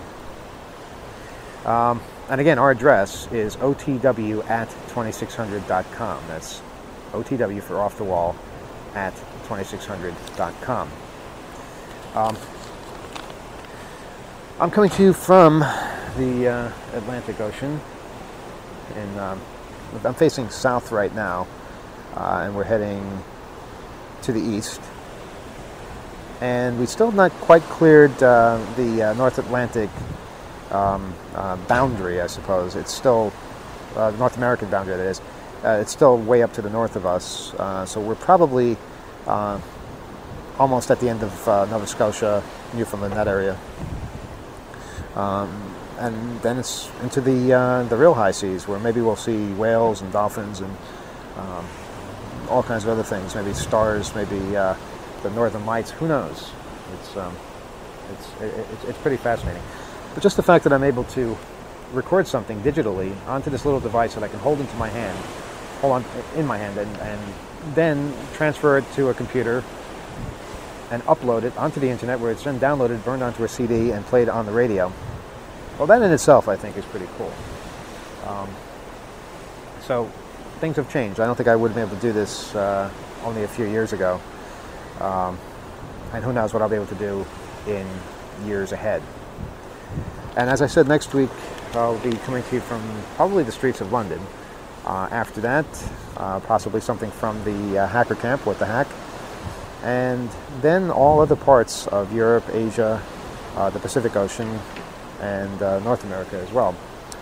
[SPEAKER 1] Um, and again, our address is O T W at twenty-six hundred dot com. That's O T W for off the wall at twenty-six hundred dot com. Um, I'm coming to you from the uh, Atlantic Ocean. And um, I'm facing south right now, uh, and we're heading to the east. and we still have not quite cleared uh, the uh, North Atlantic um, uh, boundary, I suppose. It's still uh, the North American boundary, that is. Uh, it's still way up to the north of us, uh, so we're probably uh, almost at the end of uh, Nova Scotia, Newfoundland, that area. Um, and then it's into the uh, the real high seas, where maybe we'll see whales and dolphins and um, all kinds of other things. Maybe stars, maybe uh, the northern lights. Who knows? It's um, it's it, it's pretty fascinating. But just the fact that I'm able to record something digitally onto this little device that I can hold into my hand, hold on in my hand, and, and then transfer it to a computer and upload it onto the internet, where it's then downloaded, burned onto a C D, and played on the radio. Well, that in itself, I think, is pretty cool. Um, so things have changed. I don't think I would have been able to do this uh, only a few years ago. Um, and who knows what I'll be able to do in years ahead. And as I said, next week I'll be coming to you from probably the streets of London. Uh, after that, uh, possibly something from the uh, hacker camp, What the Hack. And then all other parts of Europe, Asia, uh, the Pacific Ocean, and uh, North America as well.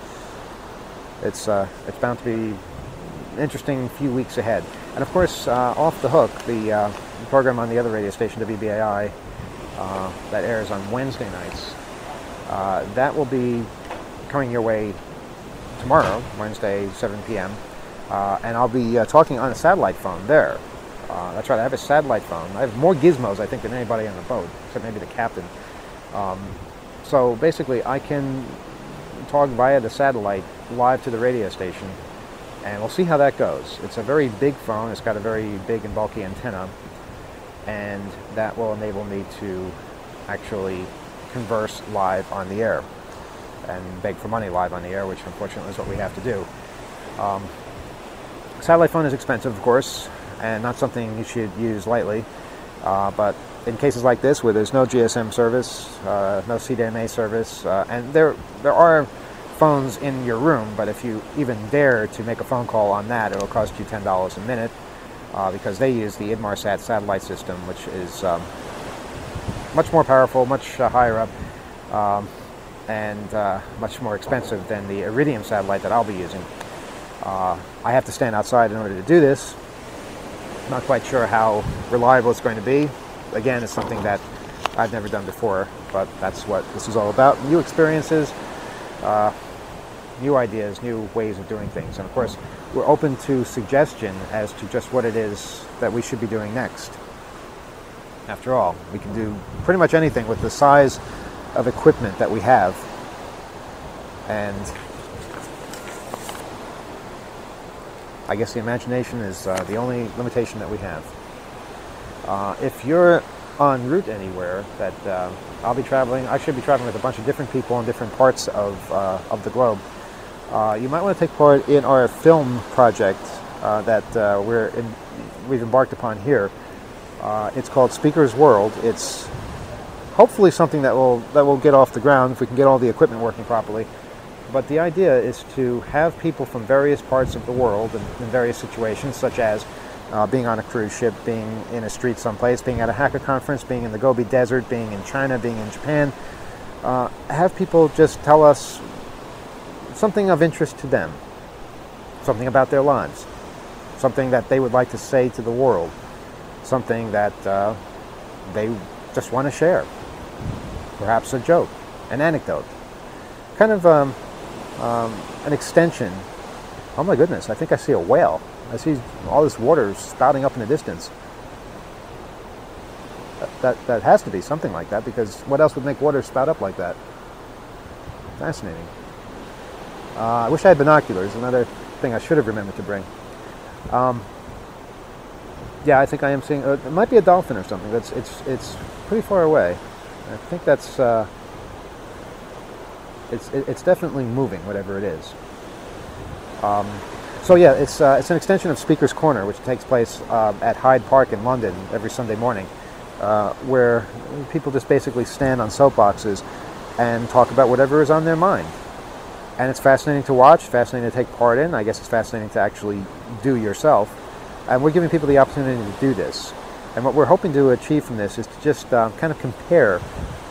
[SPEAKER 1] It's, uh, it's bound to be an interesting few weeks ahead. And of course, uh, Off the Hook, the uh, program on the other radio station, W B A I, uh, that airs on Wednesday nights, uh, that will be coming your way tomorrow, Wednesday, seven p m Uh, and I'll be uh, talking on a satellite phone there. Uh, that's right, I have a satellite phone. I have more gizmos, I think, than anybody on the boat, except maybe the captain. Um, so basically, I can talk via the satellite live to the radio station, and we'll see how that goes. It's a very big phone. It's got a very big and bulky antenna, and that will enable me to actually converse live on the air and beg for money live on the air, which unfortunately is what we have to do. Um, satellite phone is expensive, of course, and not something you should use lightly. Uh, but in cases like this, where there's no G S M service, uh, no C D M A service, uh, and there there are phones in your room, but if you even dare to make a phone call on that, it'll cost you ten dollars a minute, uh, because they use the Inmarsat satellite system, which is um, much more powerful, much uh, higher up, um, and uh, much more expensive than the Iridium satellite that I'll be using. Uh, I have to stand outside in order to do this. Not quite sure how reliable it's going to be. Again, it's something that I've never done before, but that's what this is all about. New experiences, uh, new ideas, new ways of doing things. And of course, we're open to suggestion as to just what it is that we should be doing next. After all, we can do pretty much anything with the size of equipment that we have. And I guess the imagination is uh, the only limitation that we have. Uh, if you're en route anywhere that uh, I'll be traveling, I should be traveling with a bunch of different people in different parts of, uh, of the globe. Uh, you might want to take part in our film project uh, that uh, we're in, we've embarked upon here. Uh, it's called Speaker's World. It's hopefully something that will, that will get off the ground if we can get all the equipment working properly. But the idea is to have people from various parts of the world in, in various situations, such as uh, being on a cruise ship, being in a street someplace, being at a hacker conference, being in the Gobi Desert, being in China, being in Japan. Uh, have people just tell us something of interest to them, something about their lives, something that they would like to say to the world, something that uh, they just want to share, perhaps a joke, an anecdote, kind of um, Um, an extension. Oh my goodness, I think I see a whale. I see all this water spouting up in the distance. That, that, that has to be something like that, because what else would make water spout up like that? Fascinating. Uh, I wish I had binoculars, another thing I should have remembered to bring. Um, yeah, I think I am seeing, uh, it might be a dolphin or something. It's, it's, it's pretty far away. I think that's... Uh, It's, it's definitely moving, whatever it is. Um, so yeah, it's, uh, it's an extension of Speaker's Corner, which takes place uh, at Hyde Park in London every Sunday morning, uh, where people just basically stand on soapboxes and talk about whatever is on their mind. And it's fascinating to watch, fascinating to take part in. I guess it's fascinating to actually do yourself. And we're giving people the opportunity to do this. And what we're hoping to achieve from this is to just uh, kind of compare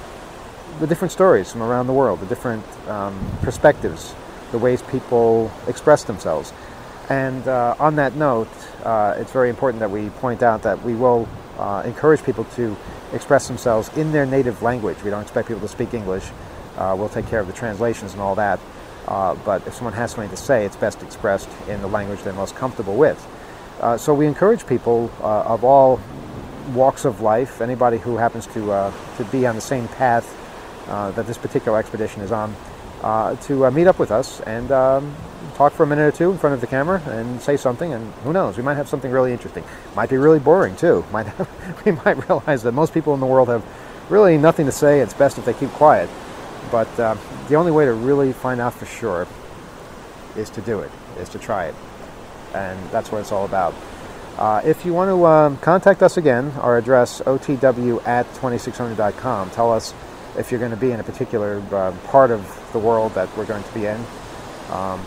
[SPEAKER 1] the different stories from around the world, the different um, perspectives, the ways people express themselves. And uh, on that note, uh, it's very important that we point out that we will uh, encourage people to express themselves in their native language. We don't expect people to speak English. Uh, we'll take care of the translations and all that. Uh, but if someone has something to say, it's best expressed in the language they're most comfortable with. Uh, so we encourage people uh, of all walks of life, anybody who happens to, uh, to be on the same path uh, that this particular expedition is on, uh, to uh, meet up with us and um, talk for a minute or two in front of the camera and say something, and who knows, we might have something really interesting. Might be really boring too. Might have, we might realize that most people in the world have really nothing to say. It's best if they keep quiet. But uh, the only way to really find out for sure is to do it, is to try it. And that's what it's all about. Uh, if you want to um, contact us again, our address, O T W at twenty-six hundred dot com. Tell us if you're going to be in a particular uh, part of the world that we're going to be in. Um,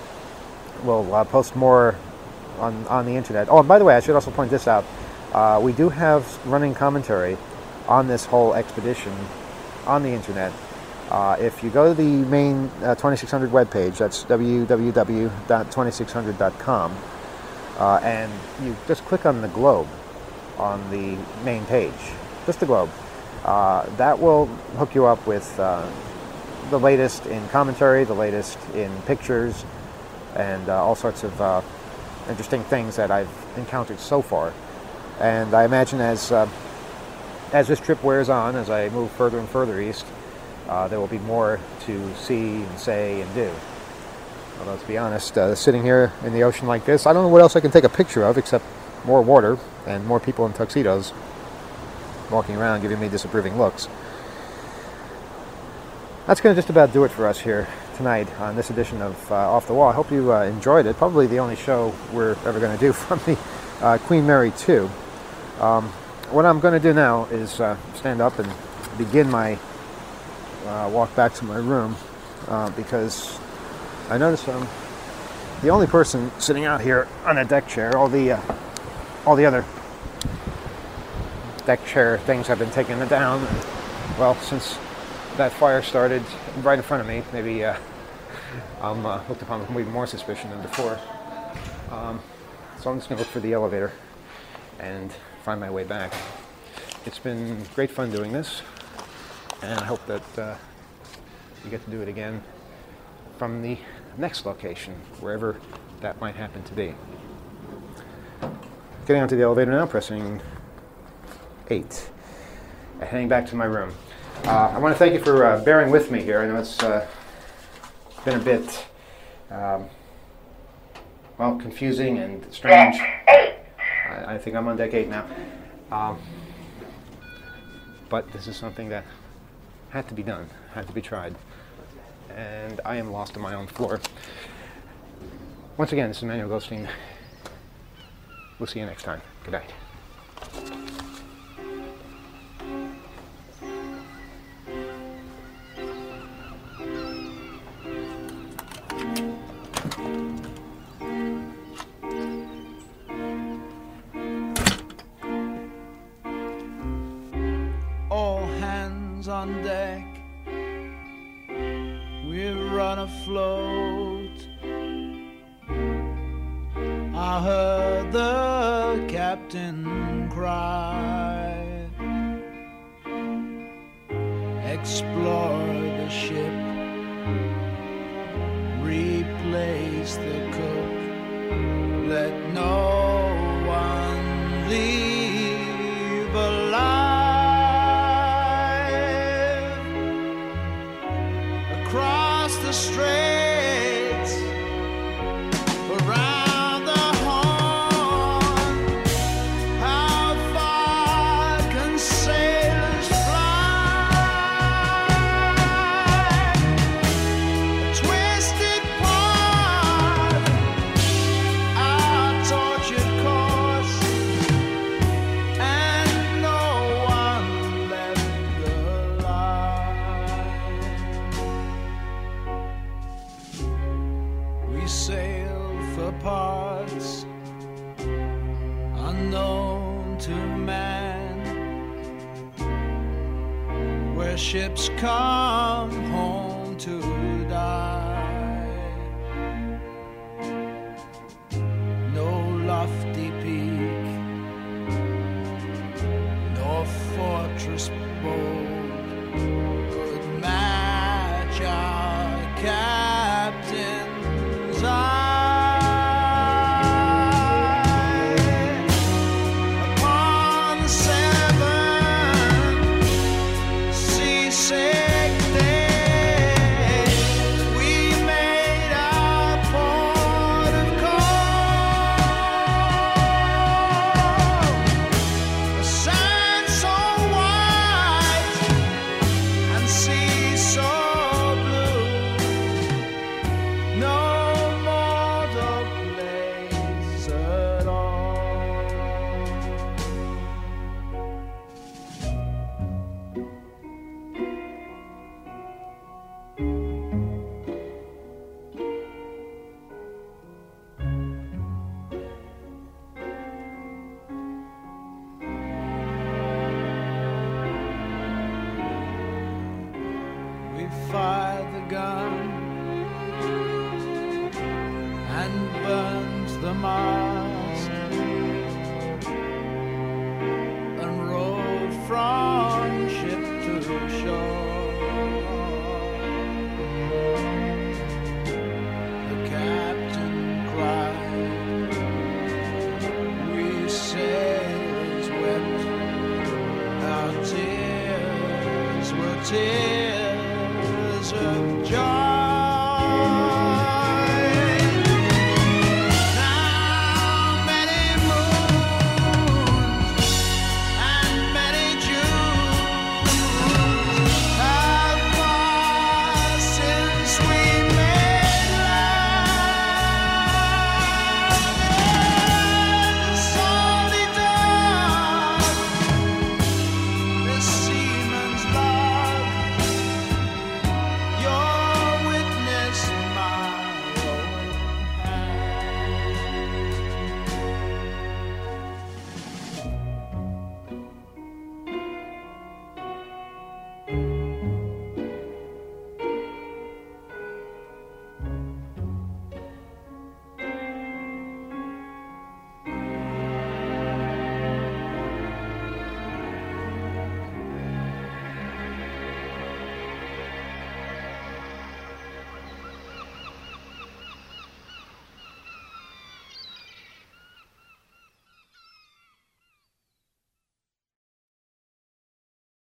[SPEAKER 1] we'll uh, post more on, on the internet. Oh, and by the way, I should also point this out. Uh, we do have running commentary on this whole expedition on the internet. Uh, if you go to the main uh, twenty-six hundred webpage, that's w w w dot twenty-six hundred dot com, uh, and you just click on the globe on the main page, just the globe, uh, that will hook you up with uh, the latest in commentary, the latest in pictures, and uh, all sorts of uh, interesting things that I've encountered so far. And I imagine as, uh, as this trip wears on, as I move further and further east, Uh, there will be more to see and say and do. Although, to be honest, uh, sitting here in the ocean like this, I don't know what else I can take a picture of except more water and more people in tuxedos walking around giving me disapproving looks. That's going to just about do it for us here tonight on this edition of uh, Off the Wall. I hope you uh, enjoyed it. Probably the only show we're ever going to do from the uh, Queen Mary two. Um, what I'm going to do now is uh, stand up and begin my Uh, walk back to my room uh, because I noticed I'm the only person sitting out here on a deck chair. All the uh, all the other deck chair things have been taken down. Well, since that fire started right in front of me, maybe uh, I'm uh, looked upon with maybe more suspicion than before. Um, so I'm just going to look for the elevator and find my way back. It's been great fun doing this. And I hope that uh, you get to do it again from the next location, wherever that might happen to be. Getting onto the elevator now, pressing eight. Uh, heading back to my room. Uh, I want to thank you for uh, bearing with me here. I know it's uh, been a bit, um, well, confusing and strange. I, I think I'm on deck eight now. Um, but this is something that had to be done, had to be tried, and I am lost on my own floor. Once again, this is Manuel Goldstein. We'll see you next time. Good night.
[SPEAKER 5] All hands on deck, we've run afloat. I heard the captain cry, explore the ship, replace the cook, let no one leave alive. Across the straits, around the horn, how far can sailors fly? A twisted part, our tortured course, and no one left alive. We sail for parts unknown to man, where ships come home to die. No lofty peak, nor fortress bold could match our captain's eye. Upon the seven seasick days, we made our port of call. The sand so white and sea so blue, no mortal place at all. We fired the gun and burned the mark.